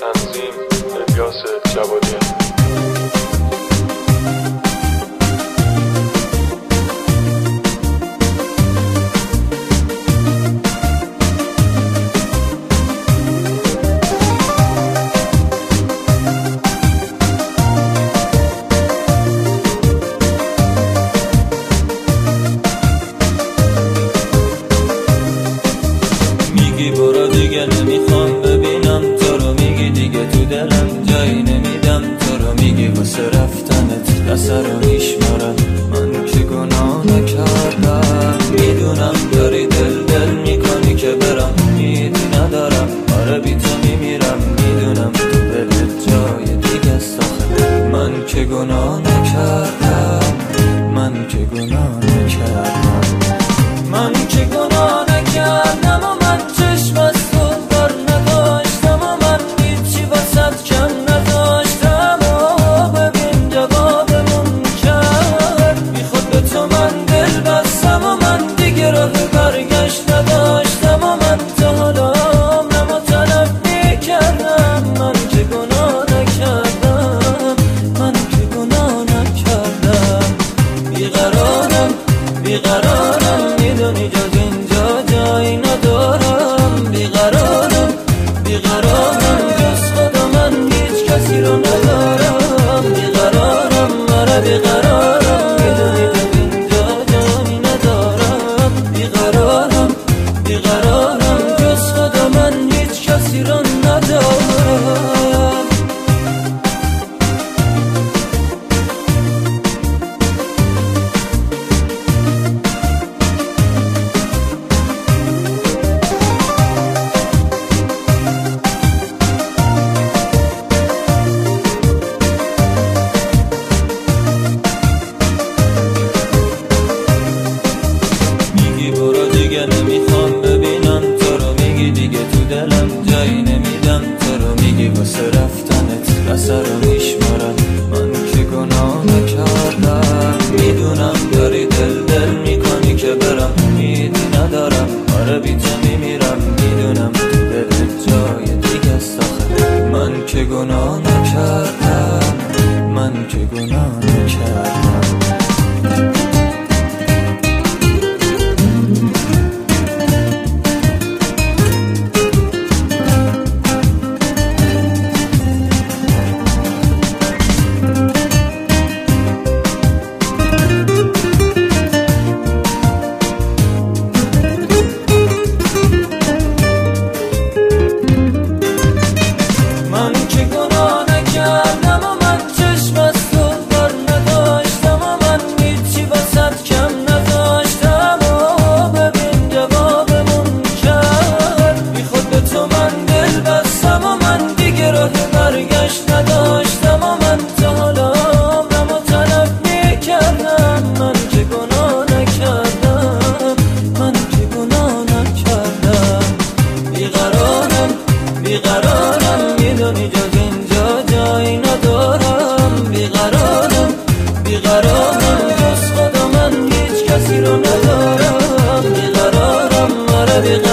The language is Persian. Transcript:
تنظیم الیاس جوادیان. میگی برو دیگه نمیخوام ببینم تو رو، میگی دیگه تو دلم جایی نمیدم تو رو، میگی واسه رفتنت اثر رو میشمارم، من که گناه نکردم. میدونم داری دل میکنی که برم، میدی ندارم آره بی تو میمیرم، میدونم تو دلت جای دیگه است آخه، من که گناه نکردم، من که گناه نکردم، من که گناه نکردم و من چشم از تو بر نداشتم و من هیچی واسد کم نداشتم و ببین جوابمون کرد، بی خود به تو من دل بستم و من دیگه راه برگشت نداشتم و من تا حالا عمرمو طلب میکردم، من که گناه نکردم، من که گناه نکردم. بیقرارم بیقرارم میدونی جز اینجا جایی ندارم، بیقرارم بیقرارم جز خدا من هیچ کسی رو ندارم، بیقرارم مرا بیقرارم میدونی جز اینجا جایی ندارم، بیقرارم بیقرارم جز خدا من هیچ کسی رو ندارم. برو دیگه نمیخوام ببینم تو رو، میگی دیگه تو دلم جایی نمیدم تو رو، میگی واسه رفتنت اثر رو میشمارم، من که گناه نکردم. میدونم داری دل میکنی که برم، میدی ندارم آره بی تو میمیرم، میدونم تو دلت جای دیگه است آخه، من که گناه نکردم، من که گناه نکردم. من که گناه نکردم و من چشم از تو بر نداشتم و من هیچی واسد کم نداشتم و ببین جوابمون کرد، بی خود به تو من دل بستم و من دیگه راه برگشت نداشتم و من تا حالا عمرمو طلب میکردم، من که گناه نکردم، من که گناه نکردم. بیقرارم بیقرارم میدونی جز اینجا جایی ندارم، بیقرارم بیقرارم جز خدا من هیچ کسی رو ندارم، بیقرارم آره بیقرارم